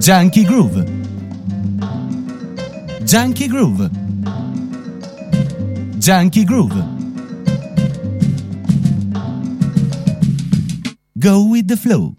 Junkie Groove. Junkie Groove. Junkie Groove. Go with the flow.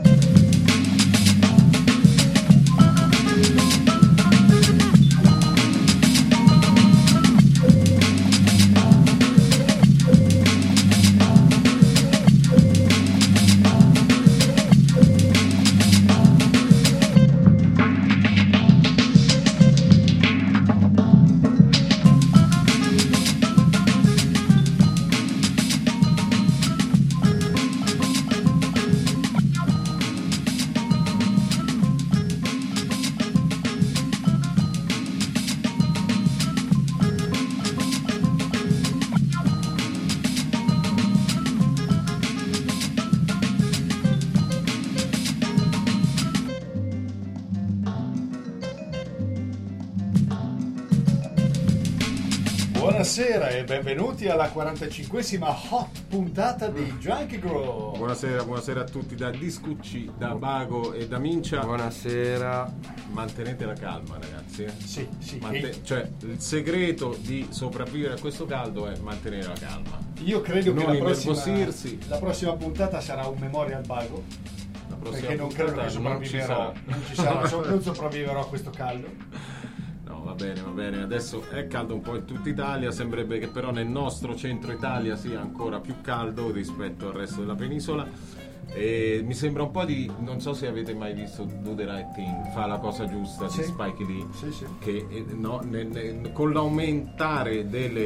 Buonasera e benvenuti alla 45esima hot puntata di Junkie Groove. Buonasera a tutti da Discucci, da Bago e da Mincia. Buonasera. Mantenete la calma, ragazzi. Sì. Cioè, il segreto di sopravvivere a questo caldo è mantenere la calma. Io credo non che innervosirsi. la prossima puntata sarà un memorial Bago. Perché non credo che sopravviverò. Non sopravviverò a questo caldo. Va bene, adesso è caldo un po' in tutta Italia, sembrerebbe che però nel nostro centro Italia sia ancora più caldo rispetto al resto della penisola e mi sembra un po' di, non so se avete mai visto Do the Right Thing, fa la cosa giusta di Spike Lee, sì. che con l'aumentare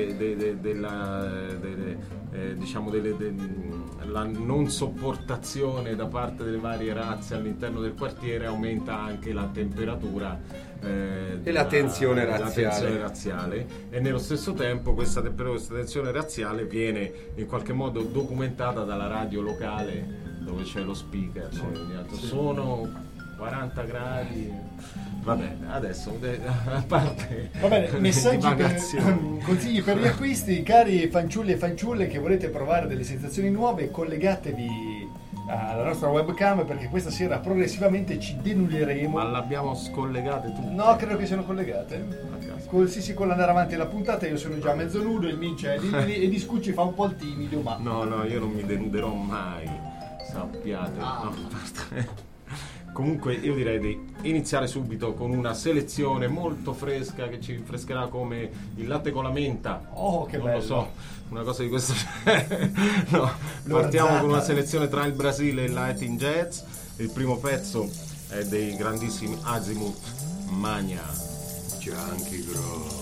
la non sopportazione da parte delle varie razze all'interno del quartiere aumenta anche la temperatura e la tensione razziale e nello stesso tempo questa tensione razziale viene in qualche modo documentata dalla radio locale dove c'è lo speaker. Sono 40 gradi. Va bene, adesso a parte. Va bene, messaggi consigli per gli acquisti, cari fanciulli e fanciulle che volete provare delle sensazioni nuove, collegatevi alla nostra webcam perché questa sera progressivamente ci denuderemo. Ma l'abbiamo scollegate tutte? No, credo che siano collegate. Con l'andare avanti alla puntata io sono già mezzo nudo, il Mincia è lì e Discucci fa un po' il timido, ma no, io non mi denuderò mai, sappiate. Comunque io direi di iniziare subito con una selezione molto fresca che ci rinfrescherà come il latte con la menta. Oh, che non bello. Lo so, una cosa di questo no, partiamo con una selezione tra il Brasile e il Latin Jazz. Il primo pezzo è dei grandissimi Azimuth, Mania. Junkie Groove.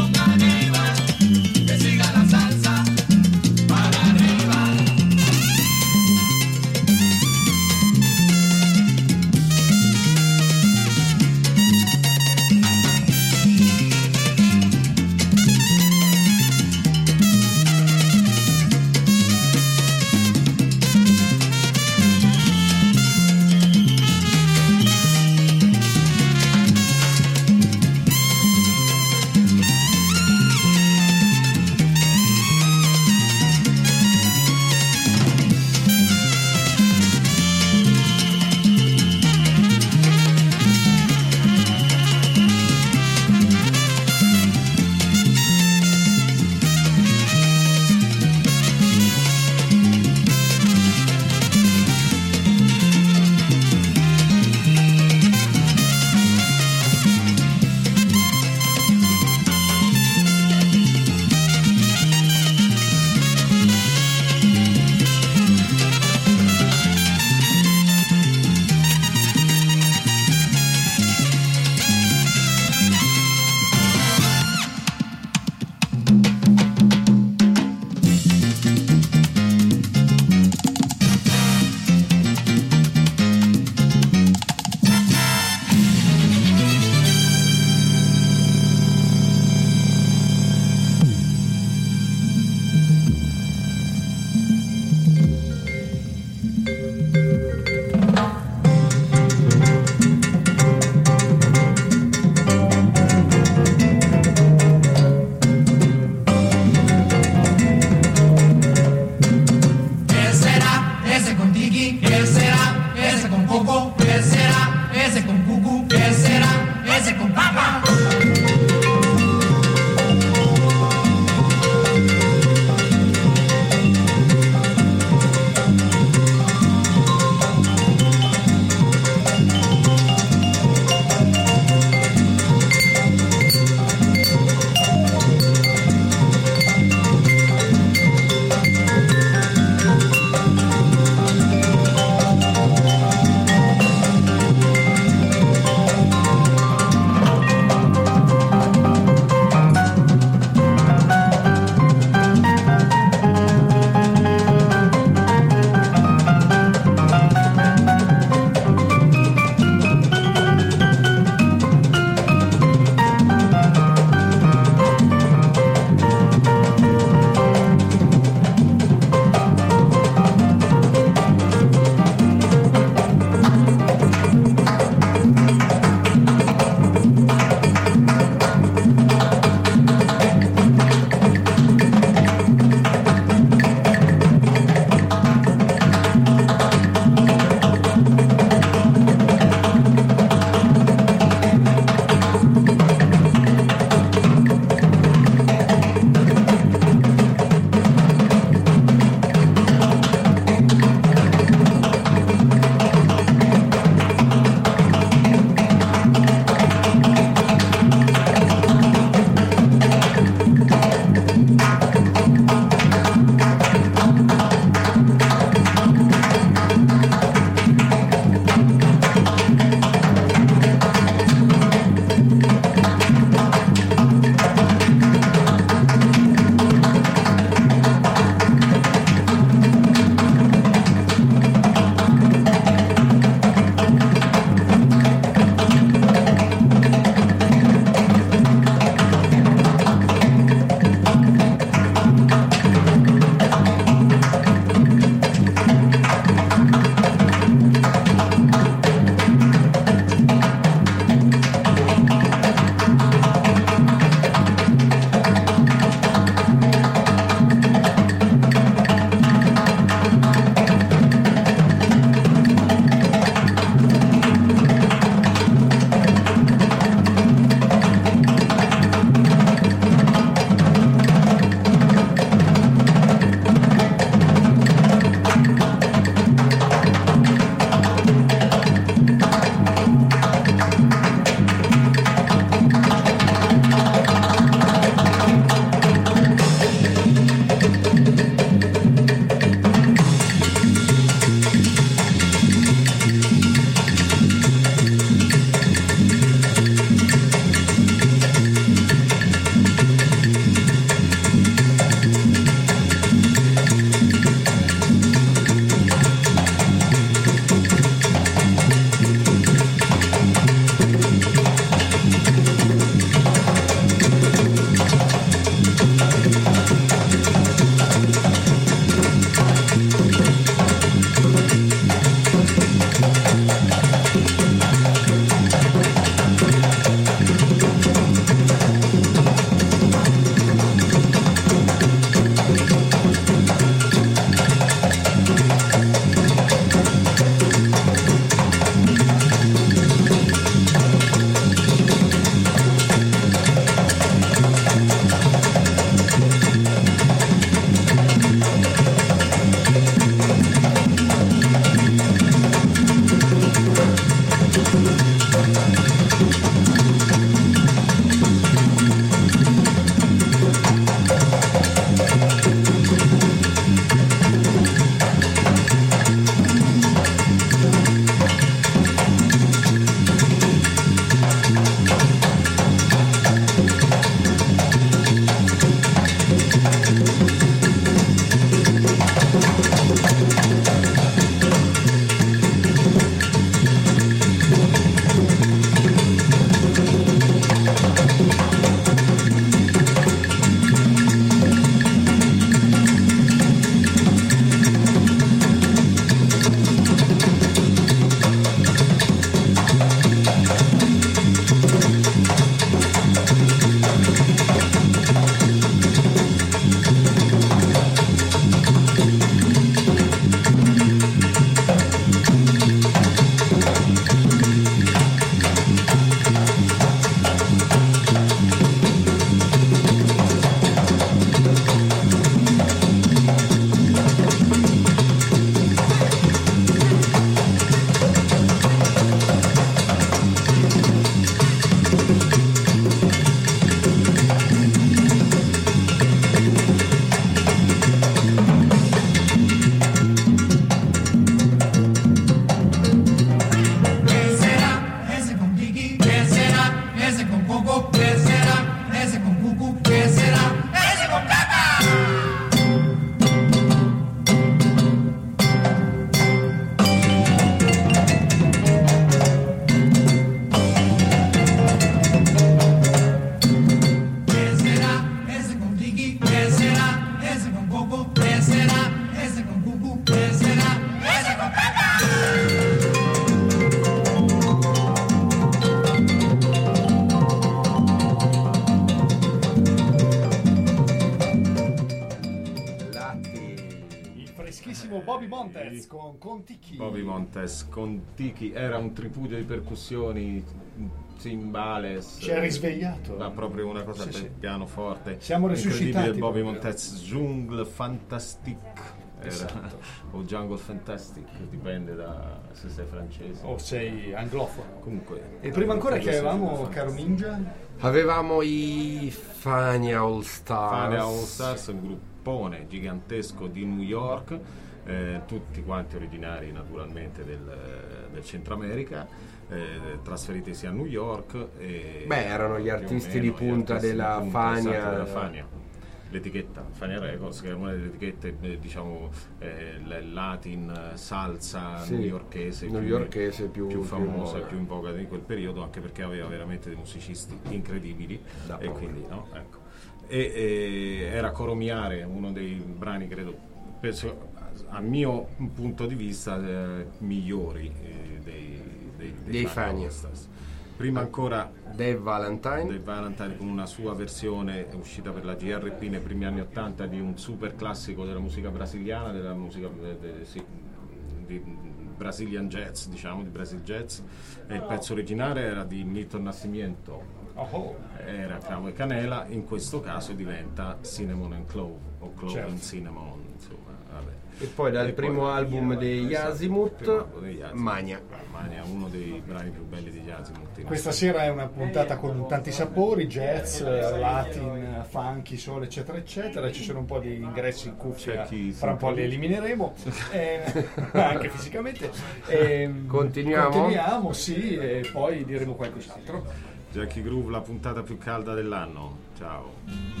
Freschissimo Bobby Montez con Tiki. Bobby Montez con Tiki era un tripudio di percussioni, timbales. Ci ha risvegliato. Ma proprio una cosa Sì, per sì. pianoforte. Siamo incredibile. risuscitati Bobby proprio. Montez, Jungle Fantastique. Esatto. O Jungle Fantastic, dipende da se sei francese. O sei anglofono. Comunque. E prima ancora che credo sia avevamo, Jungle caro Fantastic. Ninja? Avevamo i Fania All Stars. Fania All Stars, un gruppone gigantesco di New York, tutti quanti originari naturalmente del Centro America, trasferitisi a New York. Beh, erano gli più o artisti meno di punta gli artisti della di punta, Fania. esatto, della Fania. L'etichetta Fania Records, che è una delle etichette diciamo latin, salsa Sì, newyorkese più famosa in e voga. più in voga di quel periodo, anche perché aveva veramente dei musicisti incredibili Da e poco. quindi no, ecco. E era Coromiare, uno dei brani credo, penso, a mio punto di vista migliori Dei Fania. All Stars. Prima ancora Dave Valentine. Dave Valentine con una sua versione uscita per la GRP nei primi anni '80 di un super classico della musica brasiliana, della musica di Brazilian Jazz, diciamo, di Brazil Jazz, e il pezzo originale era di Milton Nascimento, era Cravo e Canela, in questo caso diventa Cinnamon and Clove o Clove Certo. and Cinnamon, insomma, vabbè. E poi dal primo album degli esatto, Azimuth, primo album degli Azimuth. Mania. Mania, uno dei brani più belli degli Azimuth. Questa sera è una puntata con tanti sapori, jazz, latin, funky, soul, eccetera, eccetera. Ci sono un po' di ingressi in cuffia, C'è chi fra un po' li si elimineremo, anche fisicamente. Continuiamo? Sì, e poi diremo qualcos'altro. Jackie Groove, la puntata più calda dell'anno. Ciao.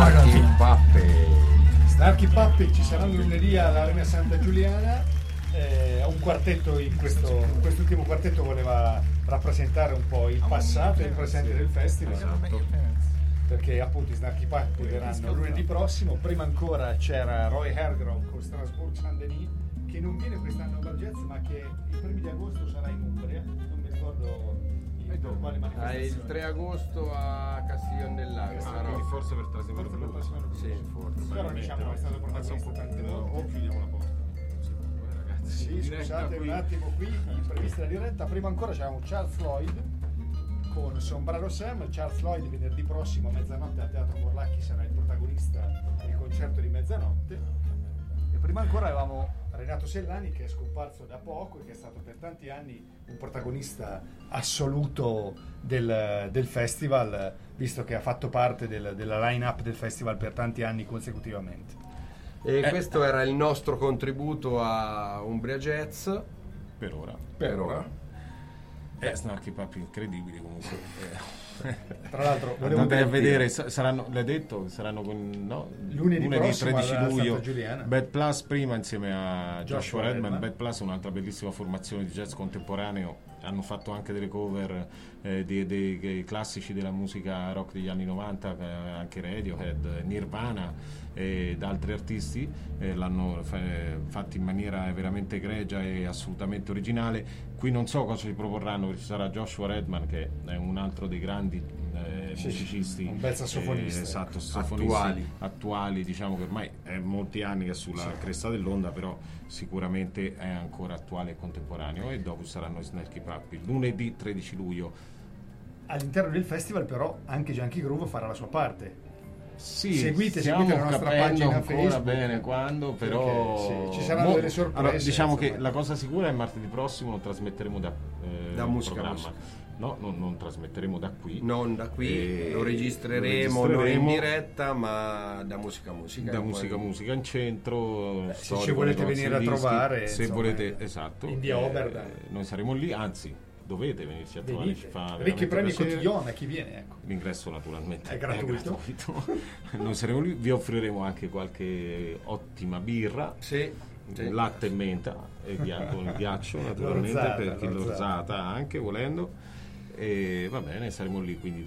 Snarky Puppy. Snarky Puppy ci saranno lunedì all'Arena Santa Giuliana. Un quartetto in quest'ultimo quartetto voleva rappresentare un po' il passato e il presente del festival. Esatto. Perché appunto i Snarky Puppy verranno lunedì prossimo. Prima ancora c'era Roy Hargrove con Strasbourg Saint-Denis, che non viene quest'anno a Bargez, ma che i primi di agosto sarà in Umbria, non mi ricordo per quale manifestazione. Il 3 agosto a Castiglion del Lago. Quindi forse per Trasimeno Blues. Sì, forse. Però diciamo è stato protagonista tante volte. O chiudiamo la porta. Ragazzi, Sì, in diretta scusate qui. un attimo qui, prevista la diretta. Prima ancora c'era Charles Floyd con Sombrero Sam. Charles Floyd venerdì prossimo a mezzanotte al Teatro Morlacchi sarà il protagonista del concerto di mezzanotte. E prima ancora avevamo Renato Sellani, che è scomparso da poco e che è stato per tanti anni un protagonista assoluto del festival, visto che ha fatto parte della line-up del festival per tanti anni consecutivamente. E questo era il nostro contributo a Umbria Jazz. Per ora. Per ora. Snarky Puppy incredibili comunque. Tra l'altro volevo Andate a dire- vedere, saranno, l'hai detto, saranno Lunedì prossimo 13 alla luglio. Santa Giuliana. Bad Plus prima insieme a Joshua Joshua Redman. Redman. Bad Plus è un'altra bellissima formazione di jazz contemporaneo. Hanno fatto anche delle cover dei classici della musica rock degli anni 90, anche Radiohead, Nirvana ed altri artisti. L'hanno fatti in maniera veramente egregia e assolutamente originale. Qui non so cosa ci proporranno, perché ci sarà Joshua Redman, che è un altro dei grandi musicisti, un bel sassofonista. esatto, sassofonisti Attuali. attuali, diciamo che ormai è molti anni che è sulla cresta dell'onda, però sicuramente è ancora attuale e contemporaneo. E dopo saranno i Snarky Puppy lunedì 13 luglio. All'interno del festival però anche Junkie Groove farà la sua parte. Sì, Seguite stiamo la nostra capendo pagina ancora Facebook. bene quando, però Perché, sì, ci saranno delle sorprese, Allora, diciamo insomma. che la cosa sicura è martedì prossimo lo trasmetteremo da Musica programma. Musica. No, non trasmetteremo da qui. Non da qui, E lo registreremo non in diretta, ma da Musica Musica. Da E poi- Musica Musica in centro. Se storico, ci volete negozio venire a dischi. trovare, se insomma, volete, esatto, in via Oberdan. noi saremo lì, anzi dovete venirci a trovare, ci fa Ricchi veramente premi piacere. cotillon a chi viene, ecco. L'ingresso naturalmente È gratuito. gratuito. Noi saremo lì, vi offriremo anche qualche ottima birra, Sì, sì. latte e menta e con il ghiaccio naturalmente, L'orzata, per chi l'orzata. l'orzata anche volendo. E va bene, saremo lì, quindi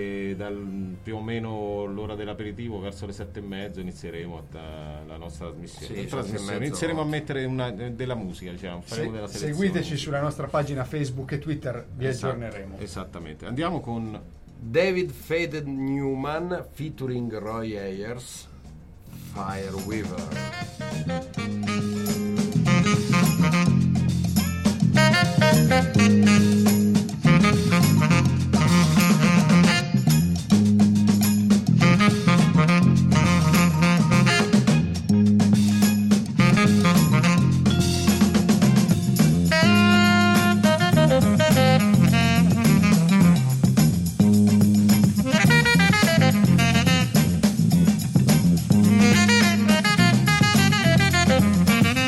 dal più o meno l'ora dell'aperitivo verso le 7:30 inizieremo la nostra trasmissione. Sì, 7:30. Inizieremo a mettere della musica, diciamo, faremo della selezione. Seguiteci sulla nostra pagina Facebook e Twitter, vi Esatto, aggiorneremo. esattamente. Andiamo con David Faded Newman featuring Roy Ayers, Fire Weaver. Thank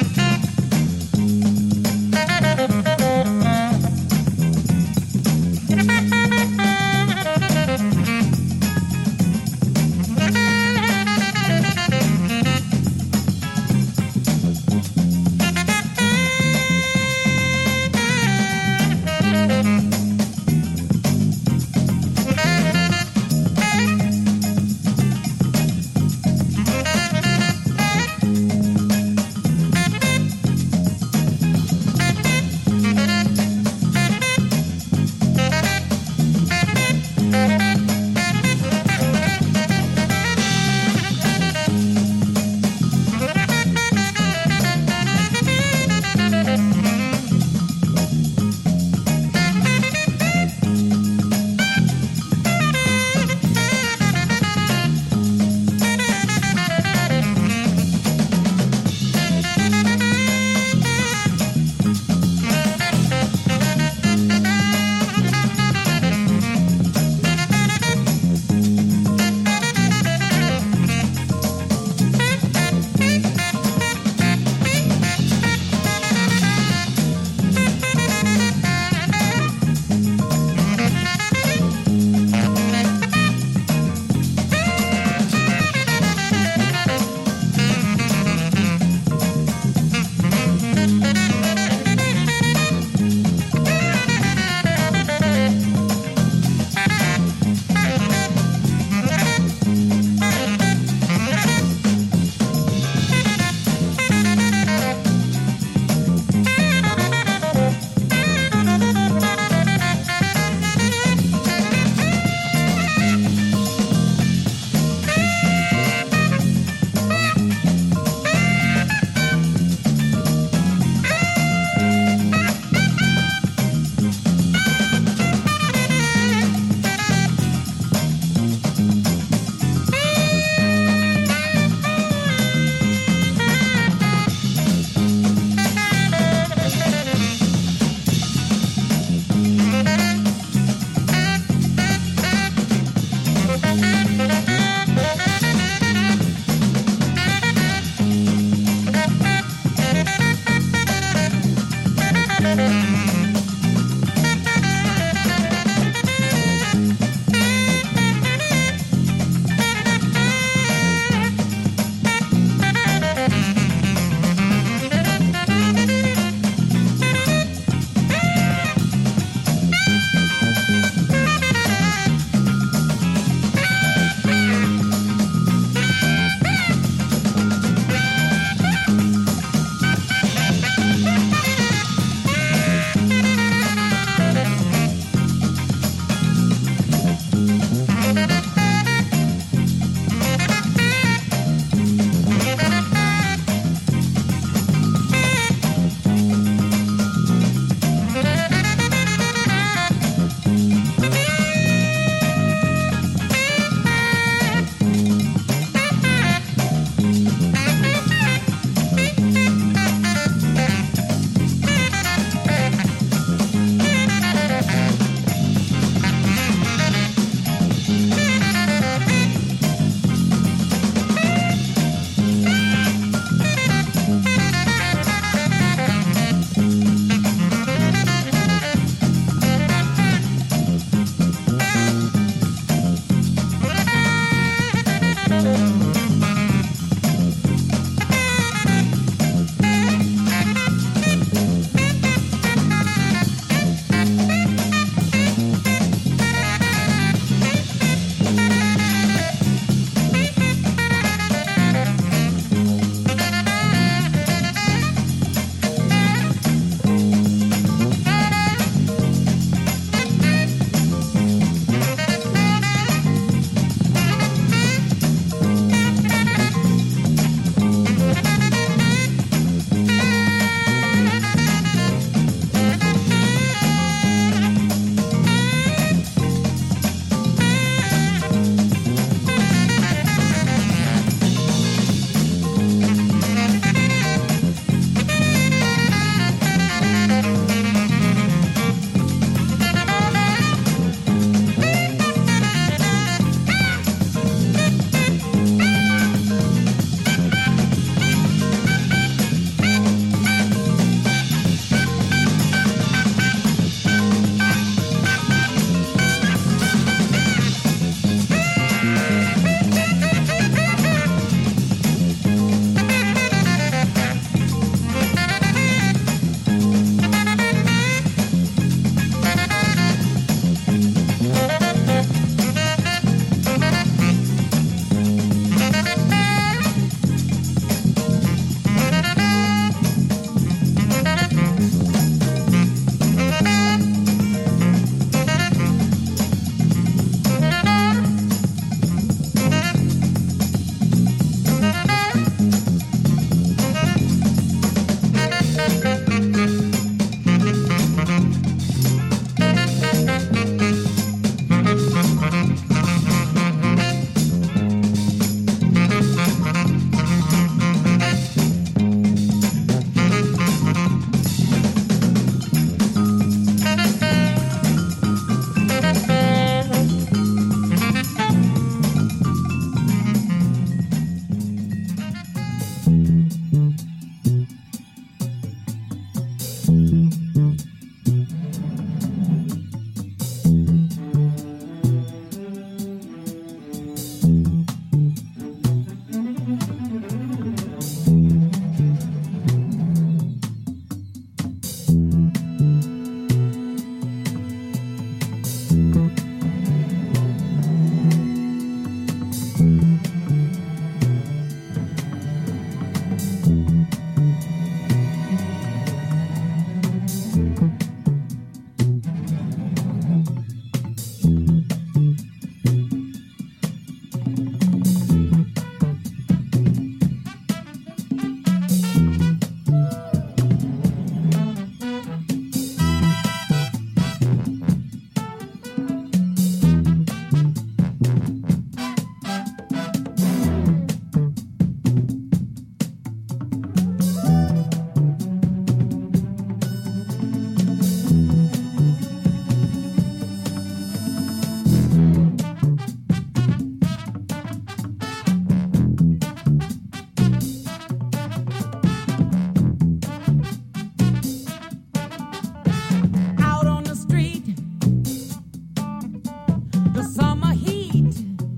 the summer heat.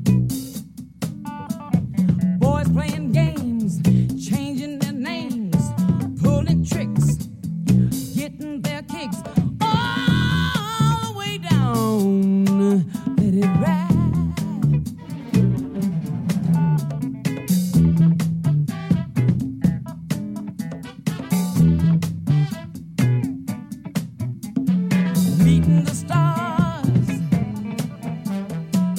Boys playing games, changing their names, pulling tricks, getting their kicks all the way down. Let it ride. Meeting the stars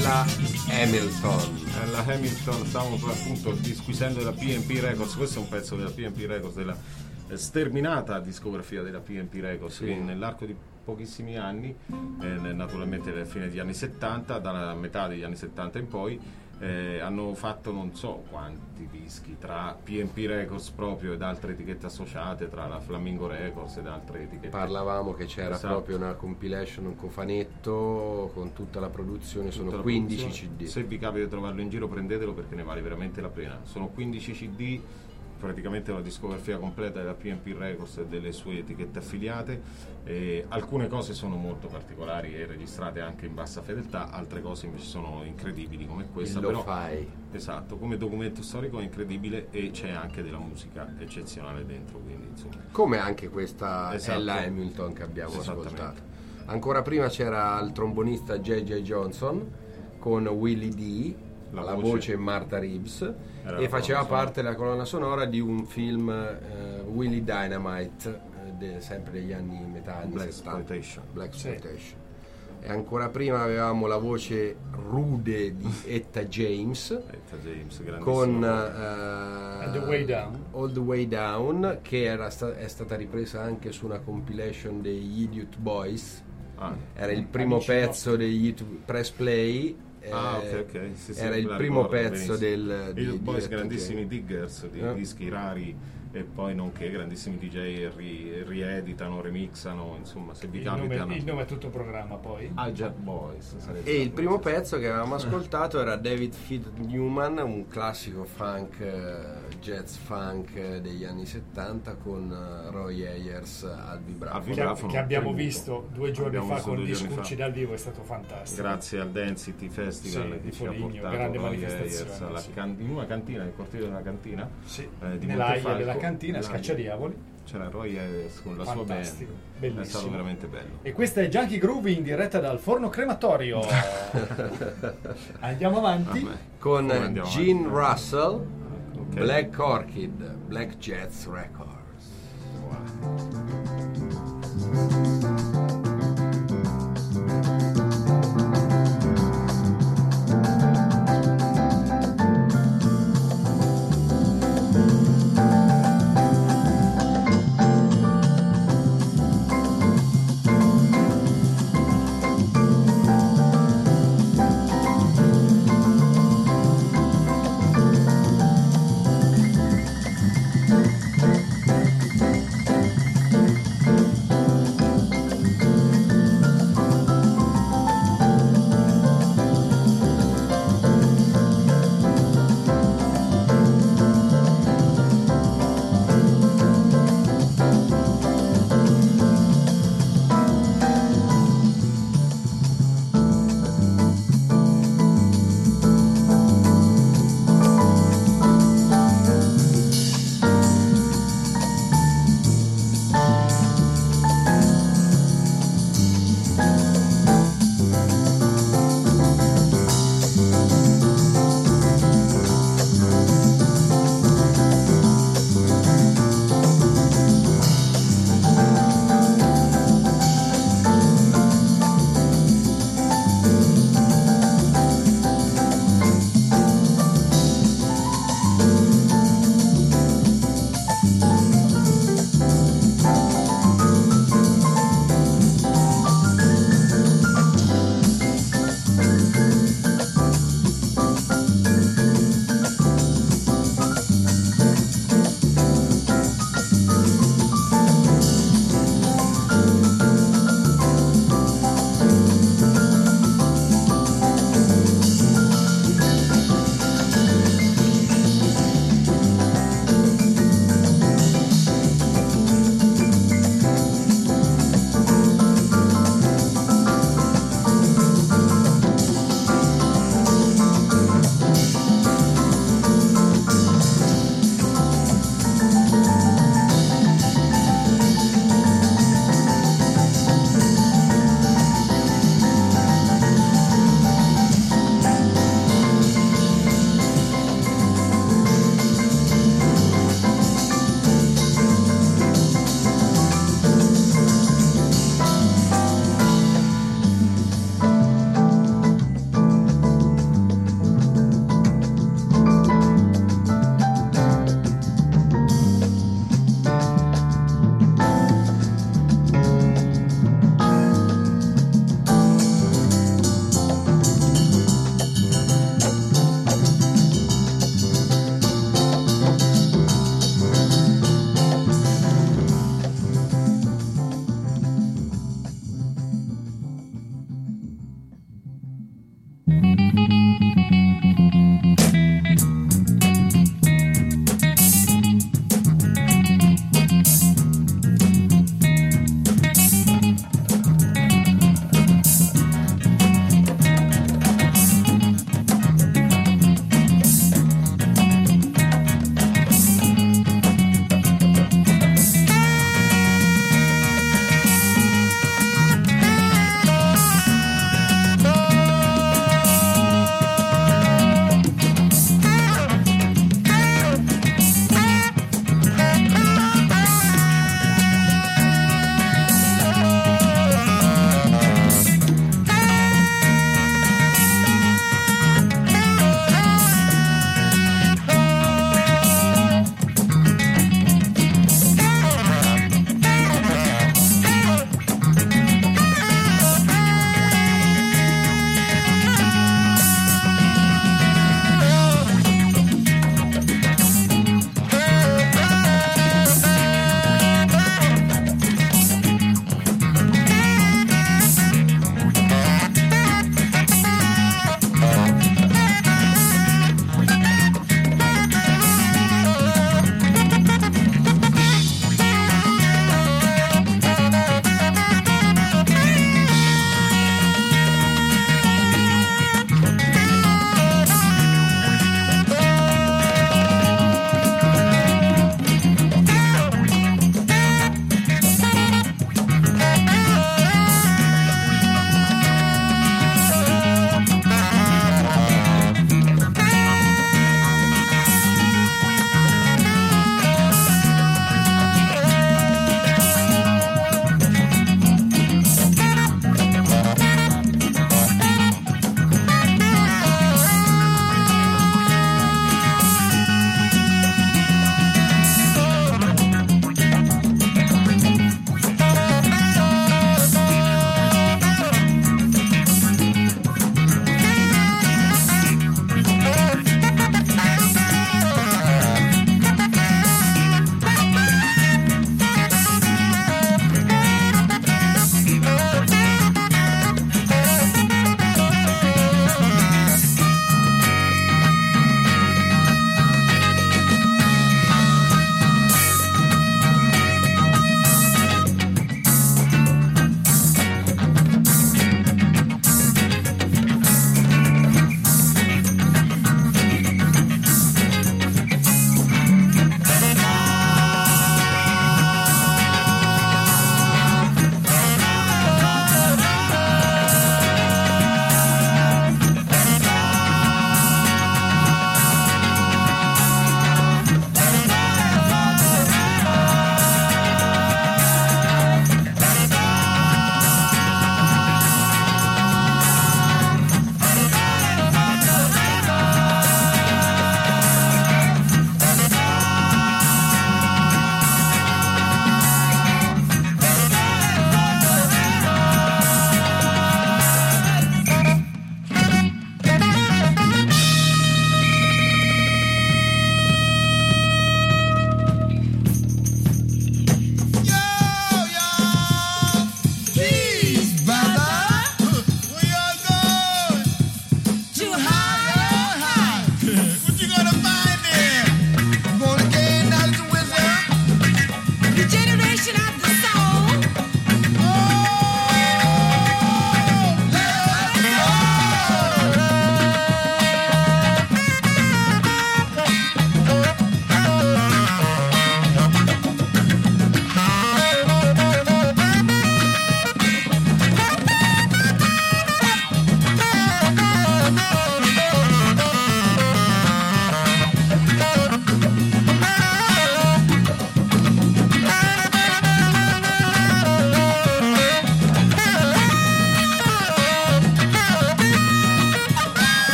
la Hamilton. La Hamilton, stavamo appunto disquisendo della P&P Records. Questo è un pezzo della P&P Records, della sterminata discografia della P&P Records, Sì. che nell'arco di pochissimi anni, naturalmente alla fine degli anni 70, dalla metà degli anni 70 in poi, hanno fatto non so quanti dischi tra P&P Records proprio ed altre etichette associate, tra la Flamingo Records ed altre etichette. Parlavamo che c'era Esatto. proprio una compilation, un cofanetto con tutta la produzione, Tutta sono la 15 produzione. CD. Se vi capita di trovarlo in giro, prendetelo perché ne vale veramente la pena. Sono 15 CD, praticamente una discografia completa della P&P Records e delle sue etichette affiliate. Alcune cose sono molto particolari e registrate anche in bassa fedeltà, altre cose invece sono incredibili come questa. Il Però, lo-fi. esatto, come documento storico è incredibile e c'è anche della musica eccezionale dentro, quindi insomma. Come anche questa Esatto. Ella Hamilton che abbiamo Esattamente. ascoltato. Ancora prima c'era il trombonista J.J. Johnson con Willie D, La la voce. voce Martha Reeves, Era e la faceva colonna sonora. parte della colonna sonora di un film Willie Dynamite, sempre degli anni metà anni Black 70. Exploitation. Black Sì. Exploitation. E ancora prima avevamo la voce rude di Etta James Etta James, grandissimo. con The Way Down. All the Way Down, che è stata ripresa anche su una compilation degli Idiot Boys. Ah. Era il primo Amici pezzo degli Idiot Press Play. Ok. Sì, Era il la primo ricordo pezzo benissimo. di I Boys, Etta grandissimi James. diggers di dischi rari, e poi nonché grandissimi DJ rieditano, remixano, insomma, se vi Il capitano. nome è tutto programma poi. Hijack Boys sarebbe E il stato primo questo. pezzo che avevamo ascoltato era David Field Newman, un classico funk, jazz funk degli anni 70 con Roy Ayers al vibrafono. Al vibrafono. Che abbiamo tributo. visto 2 giorni Abbiamo fa visto con 2 giorni Discucci fa. dal vivo, è stato fantastico. Grazie al Density Festival Sì, che di ci ha Foligno, portato grande Roy manifestazione, Ayers alla sì. in una cantina, nel cortile di una cantina, Sì, di nell'aia Montefalco. della cantina, Nell'aia. Scacciadiavoli. C'era Roy Ayers con la sua band. Fantastico, È bellissimo. stato veramente bello. E questa è Junkie Groovy in diretta dal forno crematorio. Andiamo avanti. Vabbè. Con Come andiamo Gene avanti? Russell, Ok. Black Orchid, Black Jets Records. Thank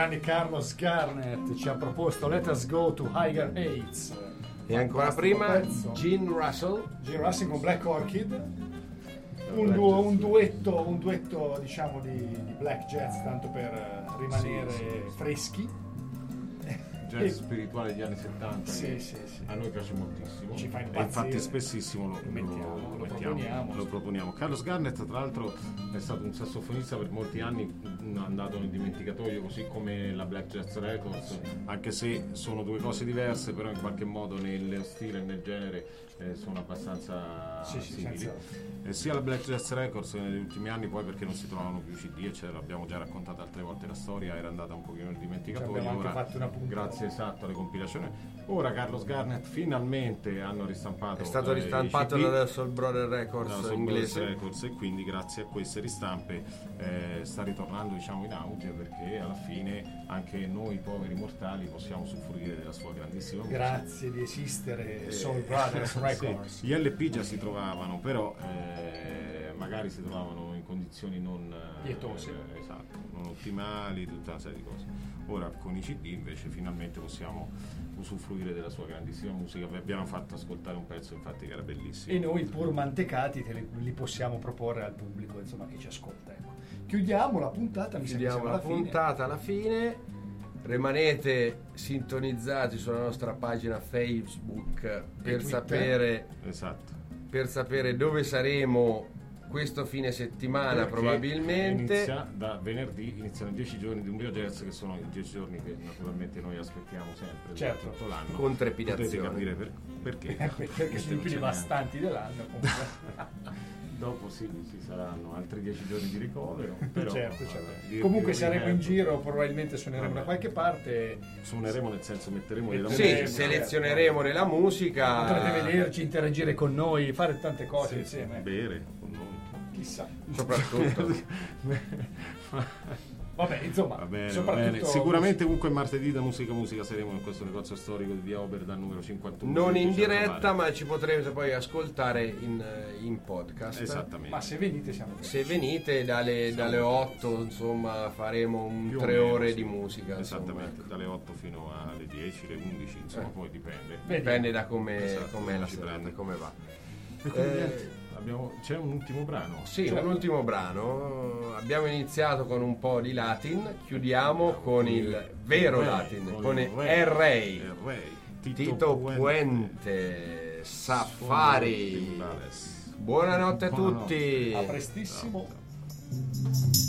grande Carlos Garnett ci ha proposto Let Us Go to Higher Heights. E ancora Fantastico prima pezzo. Gene Russell. Gene Russell con Black Orchid, un duetto diciamo di black jazz, tanto per rimanere freschi. Jazz spirituale degli anni 70 Sì, che sì, sì. a noi piace moltissimo, Ci fa e impazzire. infatti spessissimo lo proponiamo. Carlos Garnett tra l'altro è stato un sassofonista per molti anni, andato nel dimenticatoio così come la Black Jazz Records, anche se sono due cose diverse, però in qualche modo nello stile e nel genere sono abbastanza simili. Sia la Black Jazz Records negli ultimi anni, poi perché non si trovavano più CD eccetera, abbiamo già raccontato altre volte la storia, era andata un pochino nel dimenticatoio, abbiamo anche ora fatto una puntata. grazie esatto alle compilazioni. Ora Carlos Garnett finalmente hanno ristampato, È stato ristampato i CD dalla Soul Brother Records dalla Soul inglese. Brothers Records, e quindi grazie a queste ristampe sta ritornando diciamo in auge, perché alla fine anche noi poveri mortali possiamo usufruire della sua grandissima musica. Grazie di esistere Soul Brothers Records. Sì, gli LP già si trovavano, però magari si trovavano in condizioni non pietose, esatto, non ottimali, tutta una serie di cose. Ora con i CD invece finalmente possiamo usufruire della sua grandissima musica. Vi abbiamo fatto ascoltare un pezzo infatti che era bellissimo, E noi pur mantecati li possiamo proporre al pubblico, insomma, che ci ascolta. Ecco. Chiudiamo la puntata, mi sa che Chiudiamo siamo la alla fine. puntata alla fine. Rimanete sintonizzati sulla nostra pagina Facebook per Twitter. sapere, esatto, per sapere dove saremo questo fine settimana. Perché probabilmente inizia da venerdì, iniziano i 10 giorni di Umbria Jazz, che sono i 10 giorni che naturalmente noi aspettiamo sempre Certo. tutto l'anno. Con trepidazione. Potete capire perché. Perché sono i più devastanti dell'anno. comunque. Dopo sì, ci saranno altri 10 giorni di ricovero, però certo. di Comunque saremo in rehab. giro, probabilmente suoneremo da qualche parte. Suoneremo, nel senso metteremo della sì, musica. selezioneremo della musica. Potrete vederci, interagire con noi, fare tante cose Sì, insieme. bere con noi. Chissà. Soprattutto Vabbè, insomma, Va bene, va soprattutto bene. Sicuramente comunque martedì da Musica saremo in questo negozio storico di via Oberdan numero 51. non in Dove ci diretta, trovare. ma ci potrete poi ascoltare in podcast. Esattamente. Ma se venite siamo qui. Se venite dalle 8, insomma, faremo Più o 3 meno, ore sì. di musica. Esattamente, insomma. dalle 8 fino alle 10, le 11, insomma, poi dipende. Dipende da come Esatto, com'è la ci serata, prende. come va. E quindi niente, c'è un ultimo brano. Sì, Certo. un ultimo brano. Abbiamo iniziato con un po' di Latin, chiudiamo con il vero Latin, con il Ray. Tito Puente, Safari. Timbales. Buonanotte a Buonanotte. tutti. A prestissimo. Ciao.